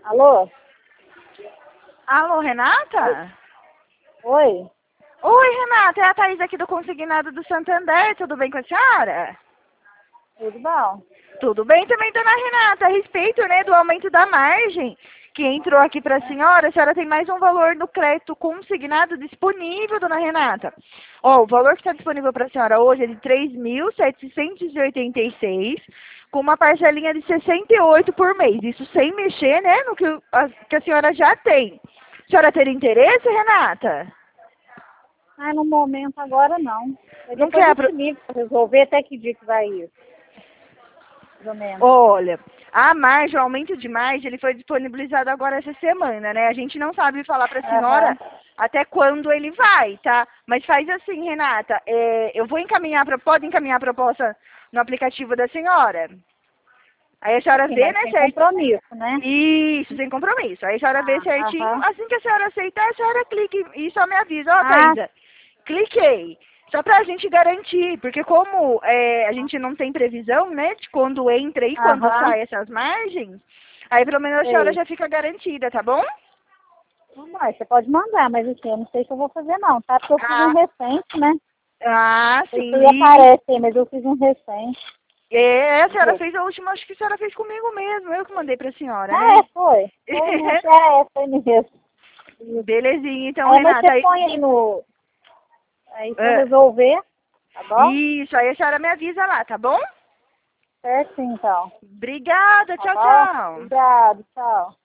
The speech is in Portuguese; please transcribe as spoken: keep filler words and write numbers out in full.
Alô? Alô, Renata? Oi? Oi, Renata, é a Thaís aqui do Consignado do Santander, tudo bem com a senhora? Tudo bom? Tudo bem também, dona Renata, a respeito, né, do aumento da margem que entrou aqui para a senhora, a senhora tem mais um valor no crédito consignado disponível, dona Renata. Ó, o valor que está disponível para a senhora hoje é de três mil setecentos e oitenta e seis, com uma parcelinha de sessenta e oito por mês, isso sem mexer, né, no que a, que a senhora já tem. A senhora teria interesse, Renata? Ah, no momento agora não. Mas Não depois quer... eu Apro... te ligo para resolver até que dia que vai ir. Mais ou menos. Olha, a margem, o aumento de margem, ele foi disponibilizado agora essa semana, né? A gente não sabe falar para a senhora Aham. até quando ele vai, tá? Mas faz assim, Renata, é, eu vou encaminhar, pra, pode encaminhar a proposta no aplicativo da senhora? Aí a senhora Assim, vê, mas né, sem certo? compromisso, né? Isso, sem compromisso. Aí a senhora vê Ah, certinho, aham. assim que a senhora aceitar, a senhora clique e só me avisa, ó, Ah, Thaisa, cliquei. Só pra gente garantir, porque como é, a gente não tem previsão, né, de quando entra e quando aham. sai essas margens, aí pelo menos a senhora Sei. já fica garantida, tá bom? Não, mas você pode mandar, mas assim, eu não sei se eu vou fazer não, tá? Porque eu fiz um Ah, recente, né? ah, Não sei sim. se E aparece aí, mas eu fiz um recente. é, a senhora Entendeu? fez a última, acho que a senhora fez comigo mesmo, eu que mandei pra senhora, Ah, né? é, foi. Foi mesmo. É, é, foi mesmo. Isso. Belezinha, então, Aí, mas você Renata. Aí, põe aí no... Aí se eu é, resolver, tá bom? isso, aí a senhora me avisa lá, tá bom? Certo, então. Obrigada, Tá tchau, bom? tchau. Obrigado, tchau.